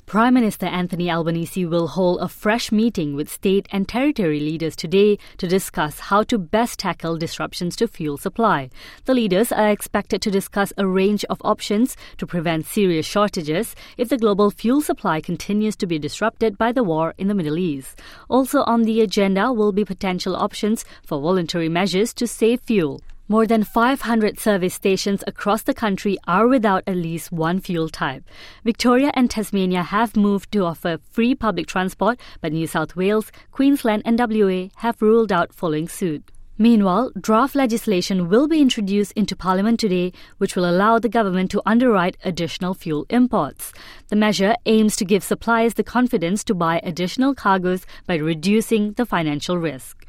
Prime Minister Anthony Albanese will hold a fresh meeting with state and territory leaders today to discuss how to best tackle disruptions to fuel supply. The leaders are expected to discuss a range of options to prevent serious shortages if the global fuel supply continues to be disrupted by the war in the Middle East. Also on the agenda will be potential options for voluntary measures to save fuel. More than 500 service stations across the country are without at least one fuel type. Victoria and Tasmania have moved to offer free public transport, but New South Wales, Queensland and WA have ruled out following suit. Meanwhile, draft legislation will be introduced into Parliament today, which will allow the government to underwrite additional fuel imports. The measure aims to give suppliers the confidence to buy additional cargoes by reducing the financial risk.